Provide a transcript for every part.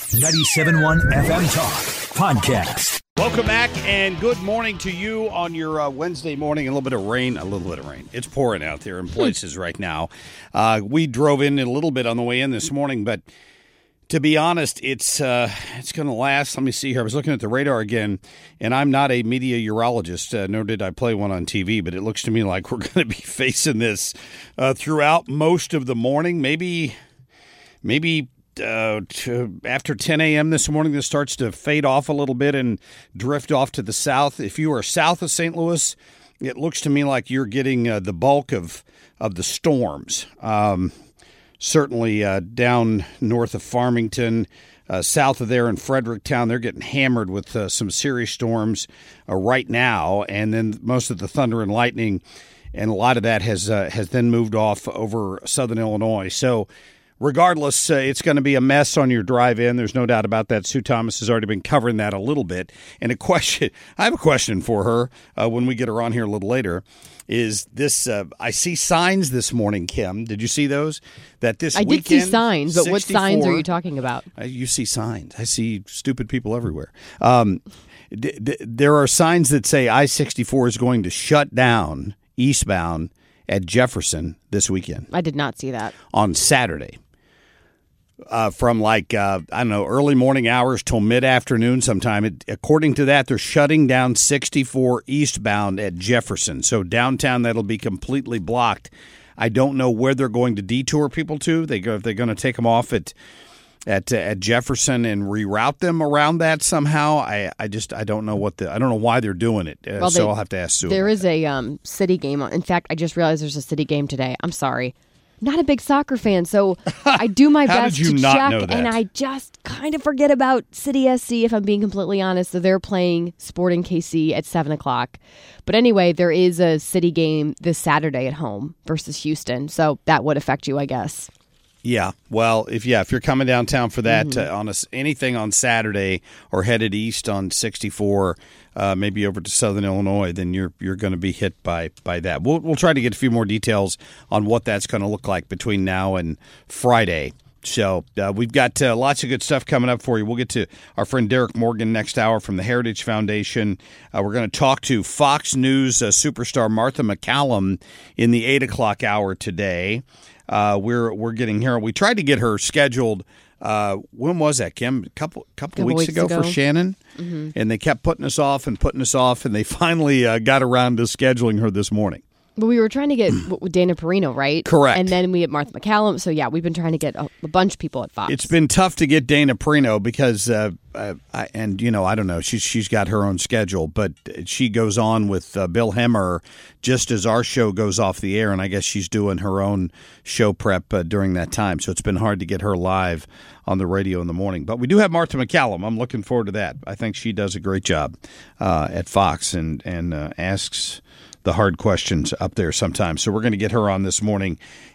97.1 FM Talk Podcast. Welcome back and good morning to you on your Wednesday morning. A little bit of rain. It's pouring out there in places right now. We drove in a little bit on the way in this morning, but to be honest, it's going to last. Let me see here. I was looking at the radar again, and I'm not a meteorologist, nor did I play one on TV, but it looks to me like we're going to be facing this throughout most of the morning. Maybe after 10 a.m. this morning, this starts to fade off a little bit and drift off to the south. If you are south of St. Louis, it looks to me like you're getting the bulk of the storms. Certainly down north of Farmington, south of there in Fredericktown, they're getting hammered with some serious storms right now. And then most of the thunder and lightning, and a lot of that has then moved off over southern Illinois. So regardless, it's going to be a mess on your drive in. There's no doubt about that. Sue Thomas has already been covering that a little bit. And I have a question for her when we get her on here a little later. Is this, I see signs this morning, Kim. Did you see those? That this weekend, I did see signs, but what signs are you talking about? You see signs. I see stupid people everywhere. There are signs that say I-64 is going to shut down eastbound at Jefferson this weekend. I did not see that. On Saturday. From early morning hours till mid-afternoon sometime. According to that, they're shutting down 64 eastbound at Jefferson. So downtown, that'll be completely blocked. I don't know where they're going to detour people to. If they're going to take them off at Jefferson and reroute them around that somehow. I don't know I don't know why they're doing it. So I'll have to ask Sue. There is a city game. In fact, I just realized there's a city game today. I'm sorry. Not a big soccer fan, so I do my best to check, and I just kind of forget about City SC, if I'm being completely honest. So they're playing Sporting KC at 7 o'clock. But anyway, there is a city game this Saturday at home versus Houston, so that would affect you, I guess. Yeah, well, if you're coming downtown for that, anything on Saturday or headed east on 64, maybe over to southern Illinois, then you're going to be hit by that. We'll try to get a few more details on what that's going to look like between now and Friday. So we've got lots of good stuff coming up for you. We'll get to our friend Derek Morgan next hour from the Heritage Foundation. We're going to talk to Fox News superstar Martha MacCallum in the 8 o'clock hour today. We're getting her. We tried to get her scheduled. When was that, Kim? A couple weeks ago for Shannon, and they kept putting us off, and they finally got around to scheduling her this morning. But we were trying to get Dana Perino, right? Correct. And then we had Martha MacCallum. So, yeah, we've been trying to get a bunch of people at Fox. It's been tough to get Dana Perino because, I don't know, she's got her own schedule, but she goes on with Bill Hemmer just as our show goes off the air, and I guess she's doing her own show prep during that time. So it's been hard to get her live on the radio in the morning. But we do have Martha MacCallum. I'm looking forward to that. I think she does a great job at Fox and asks the hard questions up there sometimes. So we're going to get her on this morning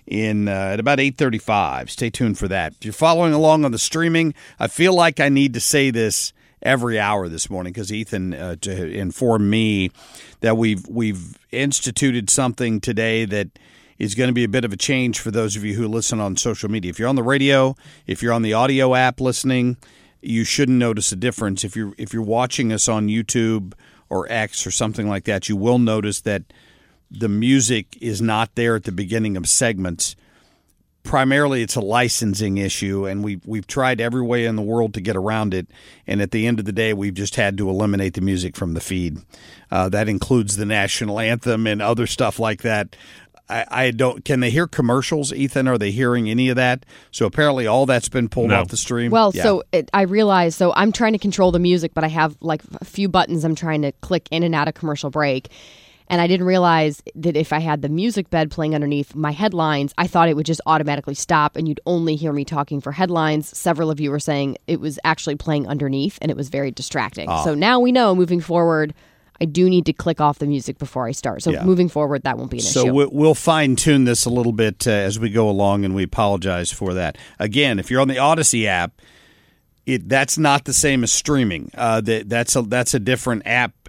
at about 8:35. Stay tuned for that. If you're following along on the streaming, I feel like I need to say this every hour this morning because Ethan to inform me that we've instituted something today that is going to be a bit of a change for those of you who listen on social media. If you're on the radio, if you're on the audio app listening, you shouldn't notice a difference. If you're watching us on YouTube or X or something like that, you will notice that the music is not there at the beginning of segments. Primarily, it's a licensing issue, and we've tried every way in the world to get around it, and at the end of the day, we've just had to eliminate the music from the feed. That includes the national anthem and other stuff like that. I don't. Can they hear commercials, Ethan? Are they hearing any of that? So apparently all that's been pulled off the stream. Well, yeah. I realized, so I'm trying to control the music, but I have like a few buttons I'm trying to click in and out of commercial break. And I didn't realize that if I had the music bed playing underneath my headlines, I thought it would just automatically stop and you'd only hear me talking for headlines. Several of you were saying it was actually playing underneath and it was very distracting. So now we know moving forward, I do need to click off the music before I start. So moving forward, that won't be an issue. So we'll fine-tune this a little bit as we go along, and we apologize for that. Again, if you're on the Odyssey app, that's not the same as streaming. That's a different app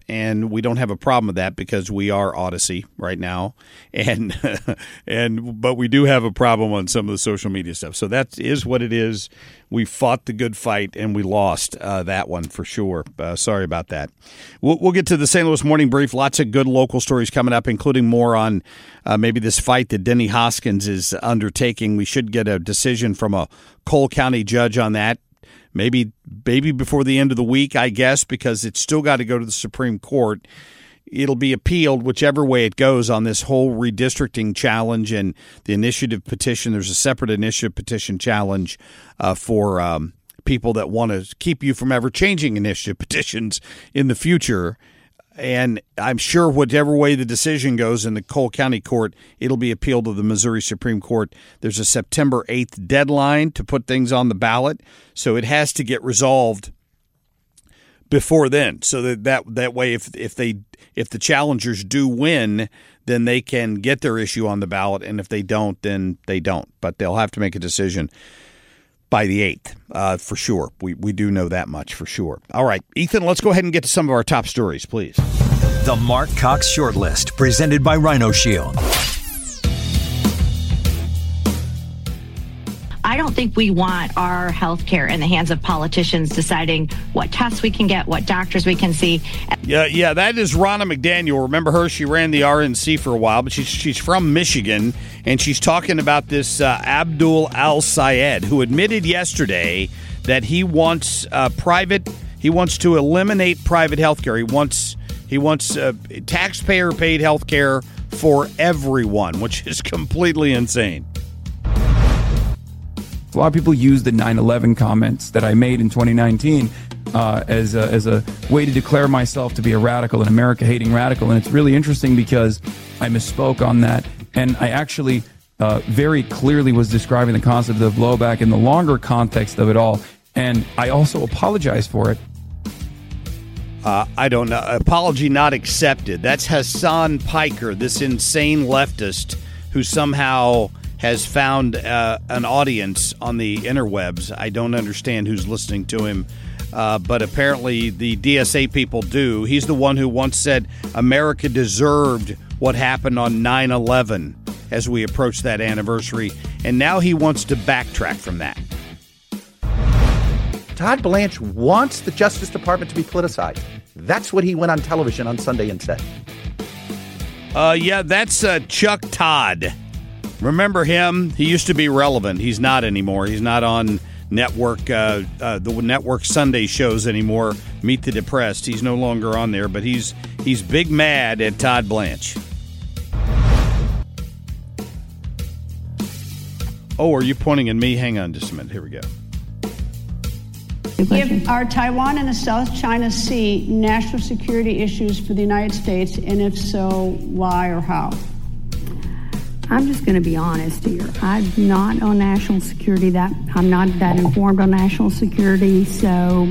and we don't have a problem with that because we are Odyssey right now, and but we do have a problem on some of the social media stuff. So that is what it is. We fought the good fight, and we lost that one for sure. Sorry about that. We'll get to the St. Louis Morning Brief. Lots of good local stories coming up, including more on maybe this fight that Denny Hoskins is undertaking. We should get a decision from a Cole County judge on that. Maybe before the end of the week, I guess, because it's still got to go to the Supreme Court. It'll be appealed whichever way it goes on this whole redistricting challenge and the initiative petition. There's a separate initiative petition challenge for people that want to keep you from ever changing initiative petitions in the future. And I'm sure whatever way the decision goes in the Cole County Court, it'll be appealed to the Missouri Supreme Court. There's a September 8th deadline to put things on the ballot, so it has to get resolved before then. So that way, if the challengers do win, then they can get their issue on the ballot, and if they don't, then they don't. But they'll have to make a decision by the 8th, for sure. We do know that much for sure. All right, Ethan, let's go ahead and get to some of our top stories, please. The Mark Cox Shortlist, presented by Rhino Shield. I don't think we want our health care in the hands of politicians deciding what tests we can get, what doctors we can see. Yeah, that is Ronna McDaniel. Remember her? She ran the RNC for a while, but she's from Michigan, and she's talking about this Abdul Al-Sayed, who admitted yesterday that he wants to eliminate private health care. He wants taxpayer-paid health care for everyone, which is completely insane. A lot of people use the 9/11 comments that I made in 2019 as a way to declare myself to be a radical, an America-hating radical. And it's really interesting because I misspoke on that. And I actually very clearly was describing the concept of blowback in the longer context of it all. And I also apologize for it. I don't know. Apology not accepted. That's Hassan Piker, this insane leftist who somehow has found an audience on the interwebs. I don't understand who's listening to him, but apparently the DSA people do. He's the one who once said America deserved what happened on 9/11 as we approach that anniversary, and now he wants to backtrack from that. Todd Blanche wants the Justice Department to be politicized. That's what he went on television on Sunday and said. Yeah, that's Chuck Todd. Remember him? He used to be relevant. He's not anymore. He's not on network the network Sunday shows anymore. Meet the Depressed. He's no longer on there, but he's big mad at Todd Blanche. Oh, are you pointing at me? Hang on just a minute. Here we go. If are Taiwan and the South China Sea national security issues for the United States, and if so, why or how? I'm just going to be honest here. I'm not on national security. I'm not that informed on national security, so...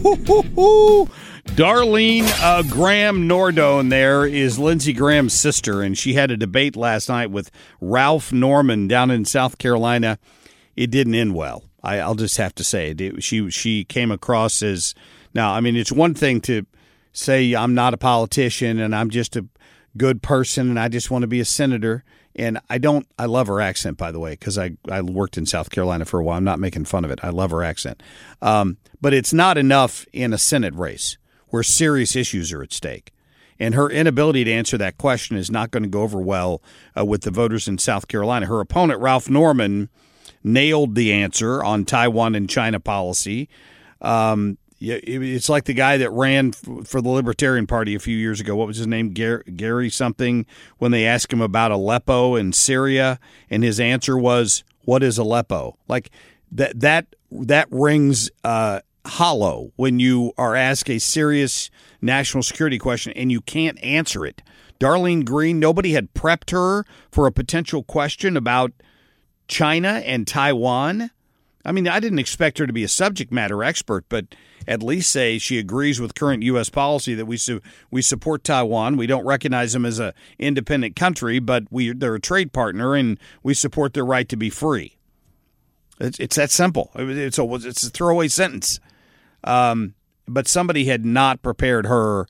Darlene Graham Nordone there is Lindsey Graham's sister, and she had a debate last night with Ralph Norman down in South Carolina. It didn't end well. I'll just have to say it. She came across as... Now, I mean, it's one thing to say I'm not a politician and I'm just a good person and I just want to be a senator. And I love her accent, by the way, because I worked in South Carolina for a while. I'm not making fun of it. I love her accent. But it's not enough in a Senate race where serious issues are at stake. And her inability to answer that question is not going to go over well with the voters in South Carolina. Her opponent, Ralph Norman, nailed the answer on Taiwan and China policy. It's like the guy that ran for the Libertarian Party a few years ago. What was his name? Gary something, when they asked him about Aleppo and Syria, and his answer was, "What is Aleppo?" Like that rings hollow when you are asked a serious national security question and you can't answer it. Darlene Green, nobody had prepped her for a potential question about China and Taiwan. I mean, I didn't expect her to be a subject matter expert, but at least say she agrees with current U.S. policy that we support Taiwan. We don't recognize them as an independent country, but they're a trade partner, and we support their right to be free. It's that simple. It's a throwaway sentence. But somebody had not prepared her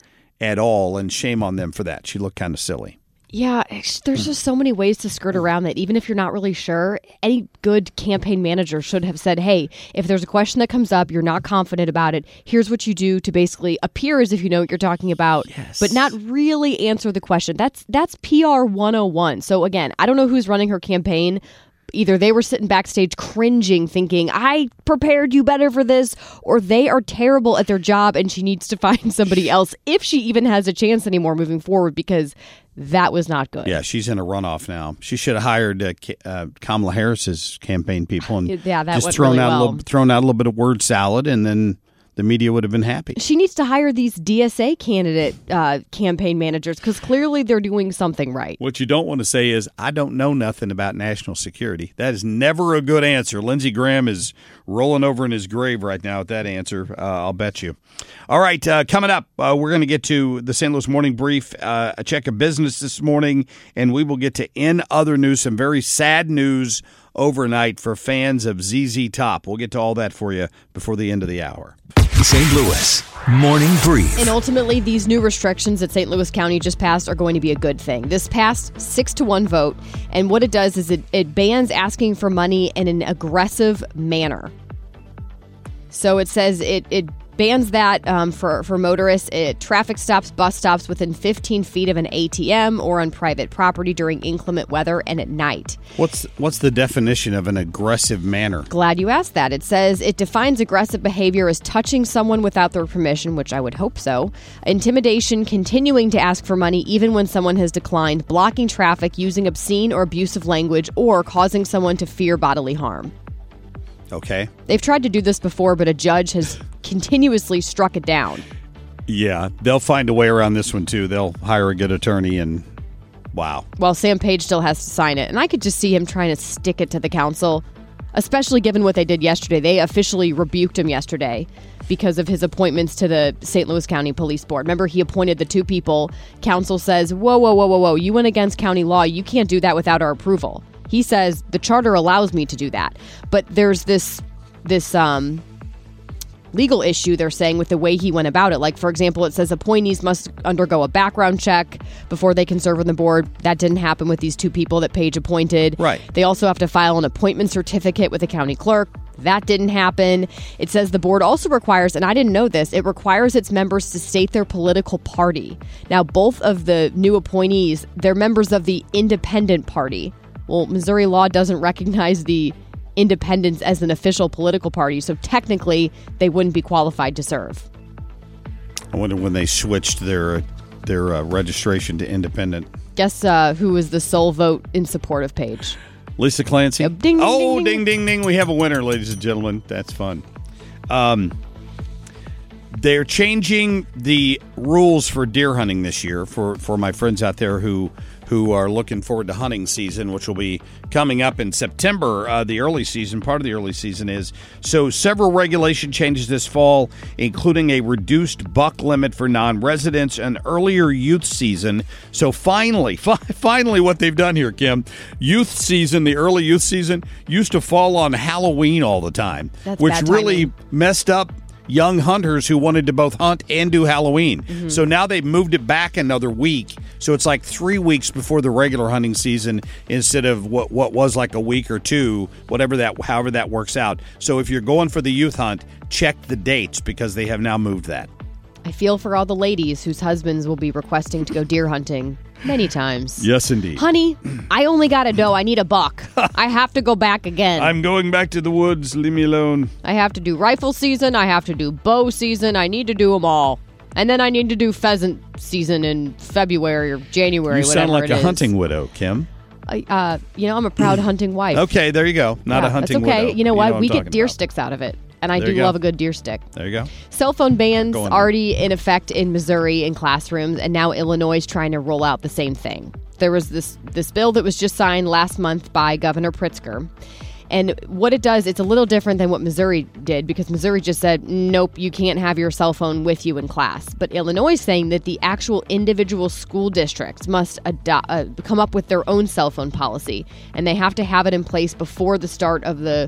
at all, and shame on them for that. She looked kind of silly. Yeah, there's just so many ways to skirt around that. Even if you're not really sure, any good campaign manager should have said, hey, if there's a question that comes up, you're not confident about it, here's what you do to basically appear as if you know what you're talking about, but not really answer the question. That's PR 101. So again, I don't know who's running her campaign. Either they were sitting backstage cringing, thinking, I prepared you better for this, or they are terrible at their job and she needs to find somebody else if she even has a chance anymore moving forward, because that was not good. Yeah, she's in a runoff now. She should have hired Kamala Harris's campaign people and that just went thrown really out thrown out a little bit of word salad, and then the media would have been happy. She needs to hire these DSA candidate campaign managers, because clearly they're doing something right. What you don't want to say is, I don't know nothing about national security. That is never a good answer. Lindsey Graham is rolling over in his grave right now with that answer, I'll bet you. All right, coming up, we're going to get to the St. Louis Morning Brief, a check of business this morning, and we will get to In Other News, some very sad news overnight for fans of ZZ Top. We'll get to all that for you before the end of the hour. St. Louis Morning Brief. And ultimately, these new restrictions that St. Louis County just passed are going to be a good thing. This passed 6-1 vote, and what it does is it bans asking for money in an aggressive manner. So it says it bans that for motorists at traffic stops, bus stops within 15 feet of an ATM or on private property during inclement weather and at night. What's the definition of an aggressive manner? Glad you asked that. It says it defines aggressive behavior as touching someone without their permission, which I would hope so, intimidation, continuing to ask for money even when someone has declined, blocking traffic, using obscene or abusive language, or causing someone to fear bodily harm. Okay. They've tried to do this before, but a judge has continuously struck it down. Yeah, they'll find a way around this one, too. They'll hire a good attorney and wow. Well, Sam Page still has to sign it, and I could just see him trying to stick it to the council, especially given what they did yesterday. They officially rebuked him yesterday because of his appointments to the St. Louis County Police Board. Remember, he appointed the two people. Council says, whoa, you went against county law. You can't do that without our approval. He says, the charter allows me to do that. But there's this legal issue, they're saying, with the way he went about it. Like, for example, it says appointees must undergo a background check before they can serve on the board. That didn't happen with these two people that Page appointed. Right. They also have to file an appointment certificate with the county clerk. That didn't happen. It says the board also requires, and I didn't know this, it requires its members to state their political party. Now, both of the new appointees, they're members of the Independent Party. Well, Missouri law doesn't recognize the Independents as an official political party, so technically they wouldn't be qualified to serve. I wonder when they switched their registration to independent. Guess who was the sole vote in support of Page? Lisa Clancy. Yep. Ding, ding, oh, ding, ding. ding, ding, ding. We have a winner, ladies and gentlemen. That's fun. They're changing the rules for deer hunting this year for my friends out there who are looking forward to hunting season, which will be coming up in September. The early season, part of the early season is. So several regulation changes this fall, including a reduced buck limit for non-residents, an earlier youth season. So finally what they've done here, Kim, youth season, the early youth season used to fall on Halloween all the time, which really messed up young hunters who wanted to both hunt and do Halloween. Mm-hmm. So now they've moved it back another week. So it's like 3 weeks before the regular hunting season instead of what was like a week or two, however that works out. So if you're going for the youth hunt, check the dates because they have now moved that. I feel for all the ladies whose husbands will be requesting to go deer hunting many times. Yes, indeed. Honey, I only got a doe. I need a buck. I have to go back again. I'm going back to the woods. Leave me alone. I have to do rifle season. I have to do bow season. I need to do them all. And then I need to do pheasant season in February or January, you sound like a hunting widow, Kim. I'm a proud hunting wife. Okay, there you go. Not a hunting widow. That's okay. You know what? We get deer about. Sticks out of it. And I do love a good deer stick. There you go. Cell phone bans already in effect in Missouri in classrooms, and now Illinois is trying to roll out the same thing. There was this bill that was just signed last month by Governor Pritzker. And what it does, it's a little different than what Missouri did, because Missouri just said, nope, you can't have your cell phone with you in class. But Illinois is saying that the actual individual school districts must come up with their own cell phone policy, and they have to have it in place before the start of the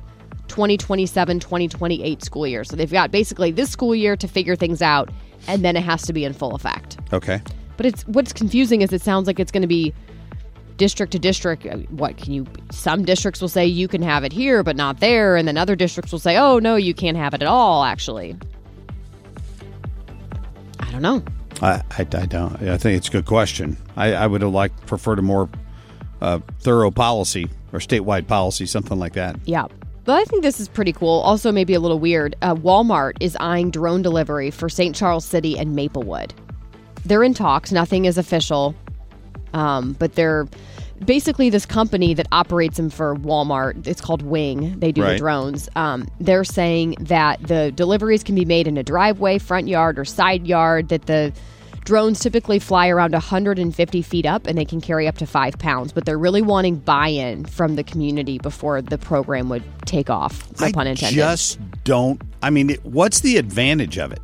2027-2028 school year. So they've got basically this school year to figure things out, and then it has to be in full effect. Okay. But what's confusing is it sounds like it's going to be district to district. Some districts will say you can have it here, but not there. And then other districts will say, oh, no, you can't have it at all, actually. I don't know. I don't. I think it's a good question. I would have preferred a more thorough policy or statewide policy, something like that. Yeah. But I think this is pretty cool. Also, maybe a little weird. Walmart is eyeing drone delivery for St. Charles City and Maplewood. They're in talks. Nothing is official. But they're basically this company that operates them for Walmart. It's called Wing. They do the drones. They're saying that the deliveries can be made in a driveway, front yard, or side yard, that the drones typically fly around 150 feet up, and they can carry up to 5 pounds. But they're really wanting buy-in from the community before the program would take off. No pun intended. I just don't. I mean, what's the advantage of it?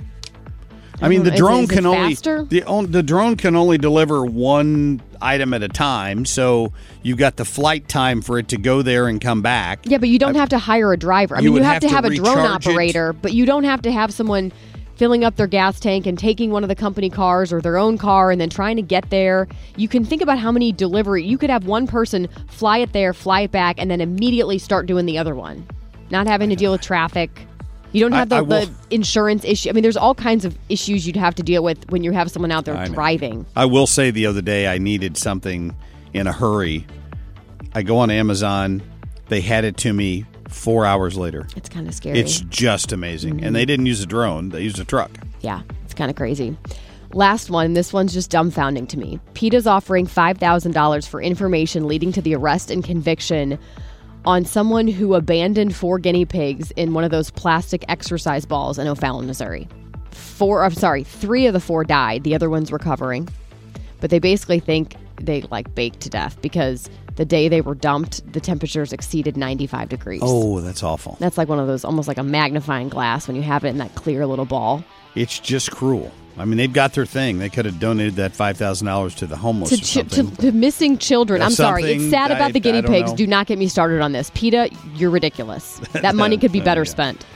I mean, the drone can only the drone can only deliver one item at a time, so you've got the flight time for it to go there and come back. Yeah, but you don't have to hire a driver. I mean, you have to have a drone operator, but you don't have to have someone filling up their gas tank and taking one of the company cars or their own car and then trying to get there. You can think about how many delivery. You could have one person fly it there, fly it back, and then immediately start doing the other one, not having to deal with traffic. You don't have the insurance issue. I mean, there's all kinds of issues you'd have to deal with when you have someone out there driving. I will say the other day I needed something in a hurry. I go on Amazon. They had it to me 4 hours later. It's kind of scary. It's just amazing. Mm-hmm. And they didn't use a drone. They used a truck. Yeah, it's kind of crazy. Last one. This one's just dumbfounding to me. PETA's offering $5,000 for information leading to the arrest and conviction on someone who abandoned 4 guinea pigs in one of those plastic exercise balls in O'Fallon, Missouri. 3 of the 4 died. The other one's recovering. But they basically think they baked to death because the day they were dumped, the temperatures exceeded 95 degrees. Oh, that's awful. That's like one of those, almost like a magnifying glass when you have it in that clear little ball. It's just cruel. I mean, they've got their thing. They could have donated that $5,000 to the homeless or something. To missing children. I'm sorry. It's sad about the guinea pigs. Do not get me started on this. PETA, you're ridiculous. That money could be better spent.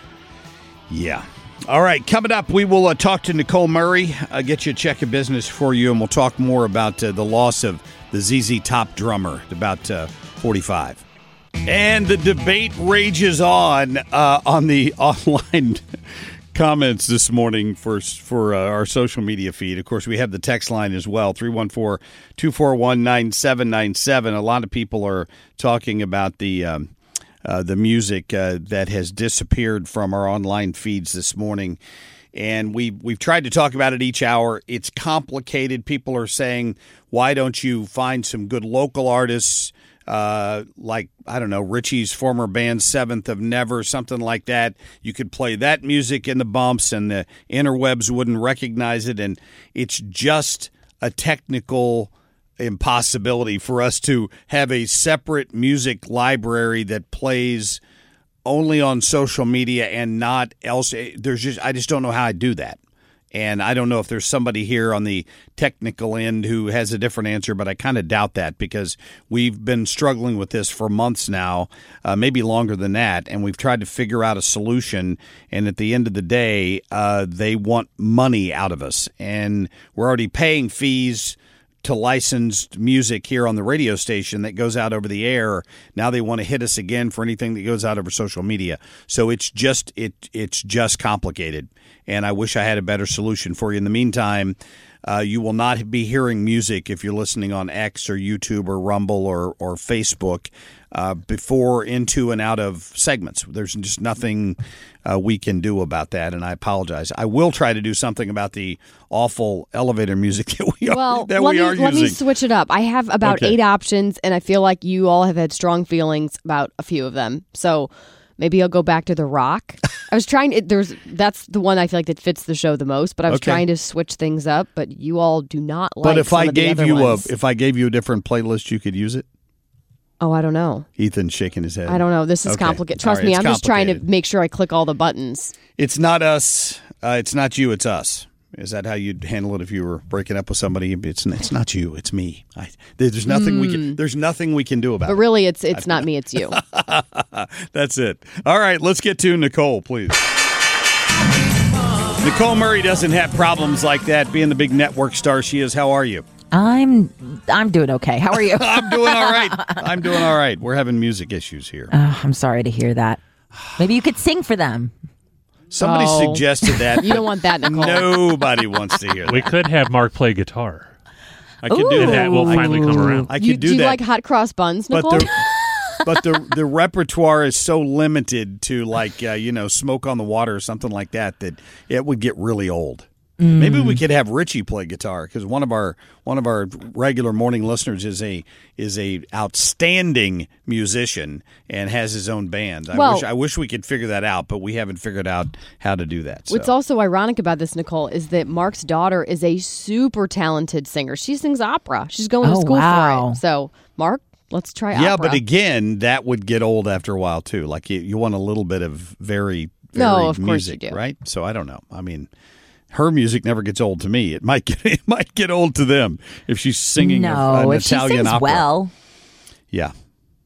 Yeah. All right. Coming up, we will talk to Nicole Murray, get you a check of business for you, and we'll talk more about the loss of the ZZ Top drummer at about 45. And the debate rages on the online comments this morning for our social media feed. Of course, we have the text line as well, 314-241-9797. A lot of people are talking about the music that has disappeared from our online feeds this morning. And we've tried to talk about it each hour. It's complicated. People are saying, why don't you find some good local artists like, I don't know, Richie's former band, Seventh of Never, something like that. You could play that music in the bumps and the interwebs wouldn't recognize it. And it's just a technical impossibility for us to have a separate music library that plays only on social media and not else. I just don't know how I do that. And I don't know if there's somebody here on the technical end who has a different answer, but I kind of doubt that because we've been struggling with this for months now, maybe longer than that, and we've tried to figure out a solution. And at the end of the day, they want money out of us. And we're already paying fees to licensed music here on the radio station that goes out over the air. Now they want to hit us again for anything that goes out over social media. So it's just complicated, and I wish I had a better solution for you. In the meantime, you will not be hearing music if you're listening on X or YouTube or Rumble or Facebook before, into, and out of segments. There's just nothing we can do about that, and I apologize. I will try to do something about the awful elevator music that we are using. Let me switch it up. I have about 8 options, and I feel like you all have had strong feelings about a few of them. So maybe I'll go back to The Rock. I was trying to, that's the one I feel like that fits the show the most, but I was trying to switch things up, but you all do not like some of the other ones. If I gave you a different playlist, you could use it? Oh, I don't know. Ethan's shaking his head. I don't know. This is complicated. Trust me, I'm just trying to make sure I click all the buttons. It's not us. It's not you. It's us. Is that how you'd handle it if you were breaking up with somebody? It's not you, it's me. There's nothing we can do about it. But really, it's not me, it's you. That's it. All right, let's get to Nicole, please. Nicole Murray doesn't have problems like that, being the big network star she is. How are you? I'm doing okay. How are you? I'm doing all right. We're having music issues here. I'm sorry to hear that. Maybe you could sing for them. Somebody suggested that. You don't want that, Nicole. Nobody wants to hear that. We could have Mark play guitar. I could do that. And that will finally come around. I could do you that. like hot cross buns, Nicole? But the repertoire is so limited to Smoke on the Water or something like that it would get really old. Maybe we could have Richie play guitar because one of our regular morning listeners is a outstanding musician and has his own band. I wish we could figure that out, but we haven't figured out how to do that. So. What's also ironic about this, Nicole, is that Mark's daughter is a super talented singer. She sings opera. She's going to school for it. So, Mark, let's try opera. Yeah, but again, that would get old after a while too. Like you want a little bit of very of music, course you do. Right? So I don't know. I mean, her music never gets old to me. It might get old to them if she's singing an Italian she sings opera. Well, yeah.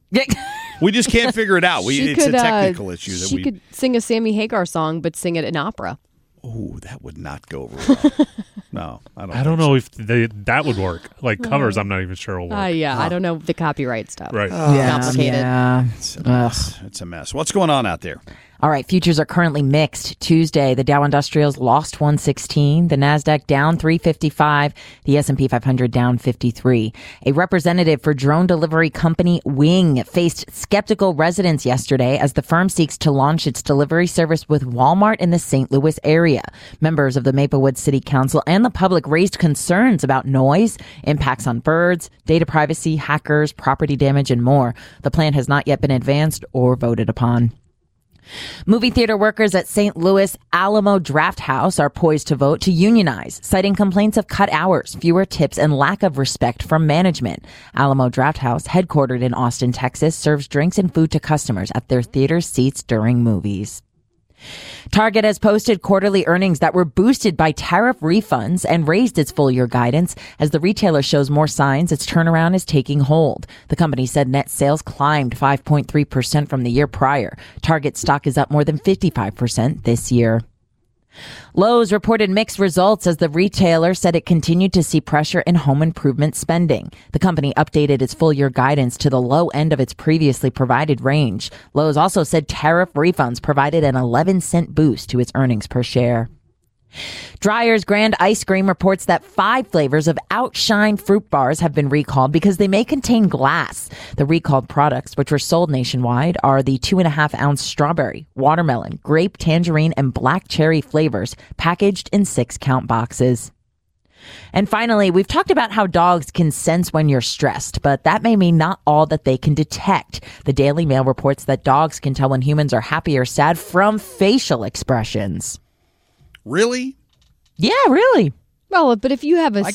We just can't figure it out. It's a technical issue. She could sing a Sammy Hagar song, but sing it in opera. Oh, that would not go over well. No, I don't know if that would work. Like covers, I'm not even sure will work. I don't know the copyright stuff. Right. Complicated. Yeah. It's a mess. What's going on out there? All right, futures are currently mixed. Tuesday, the Dow Industrials lost 116, the Nasdaq down 355, the S&P 500 down 53. A representative for drone delivery company Wing faced skeptical residents yesterday as the firm seeks to launch its delivery service with Walmart in the St. Louis area. Members of the Maplewood City Council and the public raised concerns about noise, impacts on birds, data privacy, hackers, property damage, and more. The plan has not yet been advanced or voted upon. Movie theater workers at St. Louis Alamo Drafthouse are poised to vote to unionize, citing complaints of cut hours, fewer tips, and lack of respect from management. Alamo Drafthouse, headquartered in Austin, Texas, serves drinks and food to customers at their theater seats during movies. Target has posted quarterly earnings that were boosted by tariff refunds and raised its full-year guidance as the retailer shows more signs its turnaround is taking hold. The company said net sales climbed 5.3% from the year prior. Target stock is up more than 55% this year. Lowe's reported mixed results as the retailer said it continued to see pressure in home improvement spending. The company updated its full-year guidance to the low end of its previously provided range. Lowe's also said tariff refunds provided an 11-cent boost to its earnings per share. Dreyer's Grand Ice Cream reports that 5 flavors of Outshine fruit bars have been recalled because they may contain glass. The recalled products, which were sold nationwide, are the 2.5-ounce strawberry, watermelon, grape, tangerine, and black cherry flavors, packaged in 6-count boxes. And finally, we've talked about how dogs can sense when you're stressed, but that may mean not all that they can detect. The Daily Mail reports that dogs can tell when humans are happy or sad from facial expressions. Really? Yeah, really. Well, but if you have like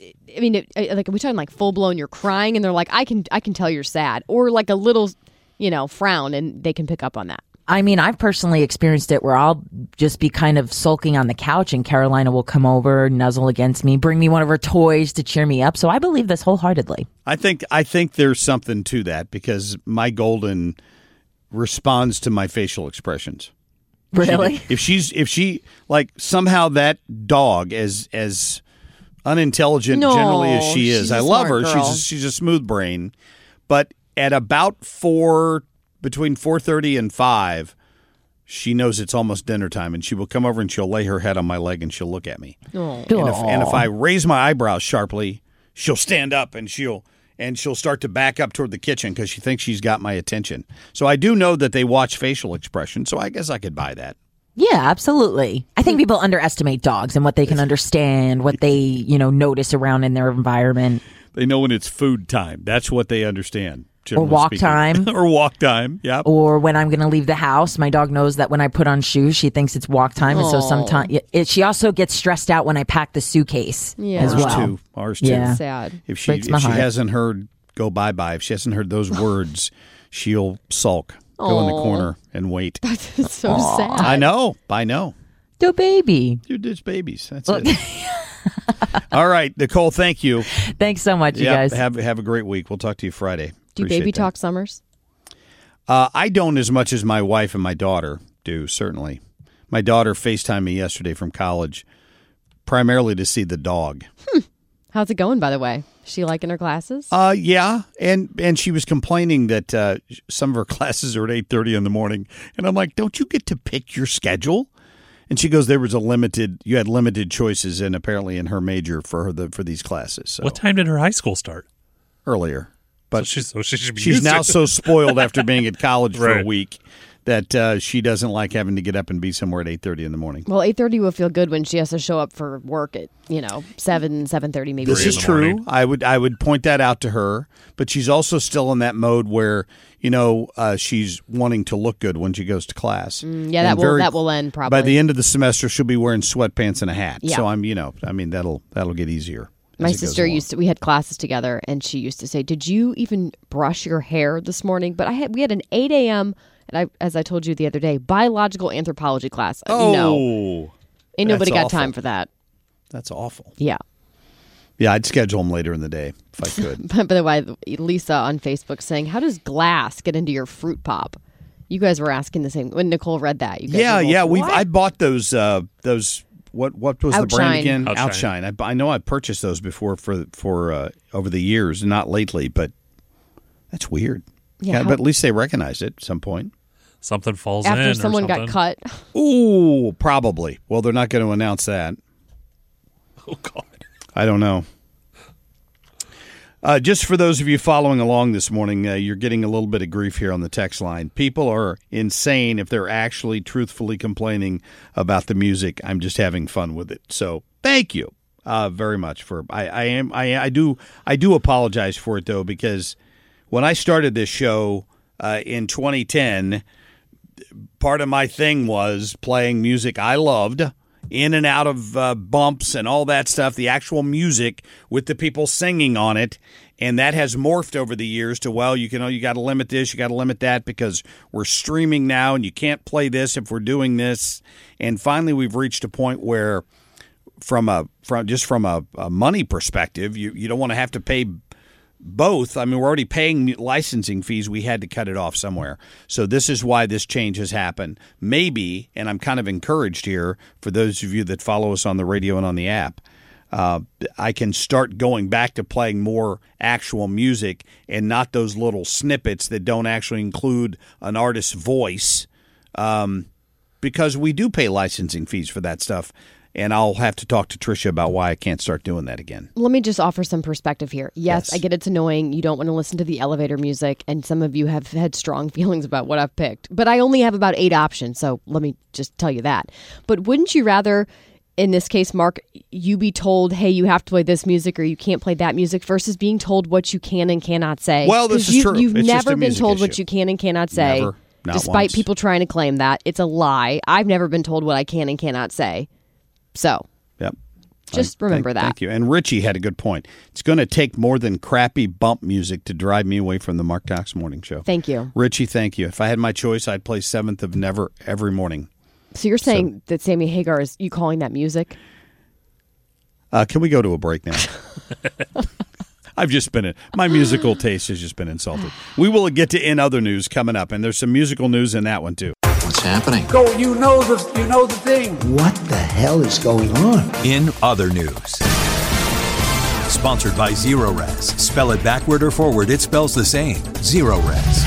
are we talking like full blown? You're crying, and they're like, I can tell you're sad, or like a little, frown, and they can pick up on that. I mean, I've personally experienced it where I'll just be kind of sulking on the couch, and Carolina will come over, nuzzle against me, bring me one of her toys to cheer me up. So I believe this wholeheartedly. I think there's something to that because my Golden responds to my facial expressions. Really? If she like somehow that dog as unintelligent generally as she is, I love her. Girl. She's a smooth brain, but at about between 4:30 and 5, she knows it's almost dinner time, and she will come over and she'll lay her head on my leg and she'll look at me. And if I raise my eyebrows sharply, she'll stand up and she'll start to back up toward the kitchen because she thinks she's got my attention. So I do know that they watch facial expression, so I guess I could buy that. Yeah, absolutely. I think people underestimate dogs and what they can understand, what they, notice around in their environment. They know when it's food time. That's what they understand. Or walk time. Or walk time, yeah. Or when I'm going to leave the house, my dog knows that when I put on shoes, she thinks it's walk time. And so sometimes she also gets stressed out when I pack the suitcase as well. Ours too. Yeah. Sad. If she hasn't heard go bye-bye, if she hasn't heard those words, she'll sulk, go in the corner and wait. That's so sad. I know. The baby. You're just babies. That's it. All right, Nicole, thank you. Thanks so much, you guys. Have a great week. We'll talk to you Friday. Do you baby talk Summers? I don't as much as my wife and my daughter do, certainly. My daughter FaceTimed me yesterday from college, primarily to see the dog. How's it going, by the way? Is she liking her classes? Yeah, and she was complaining that some of her classes are at 8:30 in the morning. And I'm like, don't you get to pick your schedule? And she goes, you had limited choices, and apparently in her major for these classes. So. What time did her high school start? Earlier. But so she should be she's now so spoiled after being at college for Right. a week that she doesn't like having to get up and be somewhere at 8:30 in the morning. Well, 8:30 will feel good when she has to show up for work at 7:30 maybe. This is true. I would point that out to her, but she's also still in that mode where she's wanting to look good when she goes to class. Yeah, that will end probably by the end of the semester. She'll be wearing sweatpants and a hat. Yeah. So that'll get easier. My sister we had classes together, and she used to say, "Did you even brush your hair this morning?" But we had an 8 a.m. and as I told you the other day, biological anthropology class. No, ain't nobody got time for that. That's awful. Yeah. Yeah, I'd schedule them later in the day if I could. By the way, Lisa on Facebook saying, "How does glass get into your fruit pop?" You guys were asking the same when Nicole read that. You guys were like, I bought those. What was the brand again? Outshine. I know I purchased those before for over the years, not lately, but that's weird. Yeah, but at least they recognized it at some point. Something falls in after or someone something. got cut. Ooh, probably. Well, they're not going to announce that. Oh God, I don't know. Just for those of you following along this morning, you're getting a little bit of grief here on the text line. People are insane if they're actually truthfully complaining about the music. I'm just having fun with it. So thank you very much for. I do apologize for it though, because when I started this show in 2010, part of my thing was playing music I loved. In and out of bumps and all that stuff, the actual music with the people singing on it. And that has morphed over the years to, you got to limit this, you got to limit that because we're streaming now and you can't play this if we're doing this. And finally, we've reached a point where from a money perspective, you don't want to have to pay both. I mean, we're already paying licensing fees. We had to cut it off somewhere. So this is why this change has happened. Maybe, and I'm kind of encouraged here for those of you that follow us on the radio and on the app, I can start going back to playing more actual music and not those little snippets that don't actually include an artist's voice, because we do pay licensing fees for that stuff. And I'll have to talk to Tricia about why I can't start doing that again. Let me just offer some perspective here. Yes, I get it's annoying. You don't want to listen to the elevator music, and some of you have had strong feelings about what I've picked. But I only have about 8 options, so let me just tell you that. But wouldn't you rather, in this case, Mark, you be told, hey, you have to play this music or you can't play that music, versus being told what you can and cannot say? Well, this is true. You've It's never just a been music told issue. what you can and cannot say, Never. Not despite once. people trying to claim that. It's a lie. I've never been told what I can and cannot say. So... Yep. Just remember that. Thank you. And Richie had a good point. It's going to take more than crappy bump music to drive me away from the Mark Cox Morning Show. Thank you. Richie, thank you. If I had my choice, I'd play 7th of Never every morning. So you're saying that Sammy Hagar is you calling that music? Can we go to a break now? My musical taste has just been insulted. We will get to In Other News coming up, and there's some musical news in that one, too. What's happening? Go, you know the thing. What the hell is going on? In Other News. Sponsored by Zero Res. Spell it backward or forward, it spells the same. Zero Res.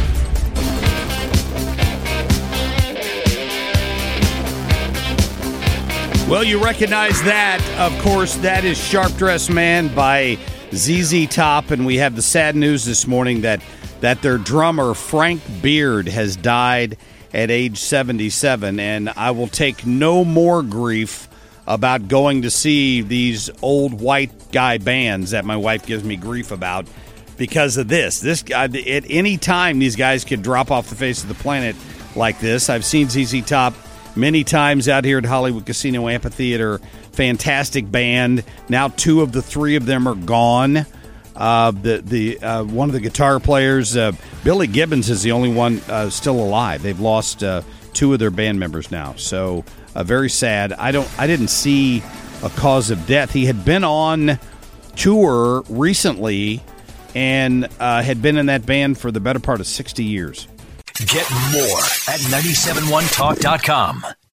Well, you recognize that. Of course, that is Sharp Dressed Man by ZZ Top, and we have the sad news this morning that their drummer, Frank Beard, has died at age 77, and I will take no more grief about going to see these old white guy bands that my wife gives me grief about because of this. This guy, at any time, these guys could drop off the face of the planet like this. I've seen ZZ Top many times out here at Hollywood Casino Amphitheater. Fantastic band. Now 2 of the 3 of them are gone. One of the guitar players, Billy Gibbons, is the only one still alive. They've lost 2 of their band members now. So Very sad. I didn't see a cause of death. He had been on tour recently and had been in that band for the better part of 60 years. Get more at 971talk.com.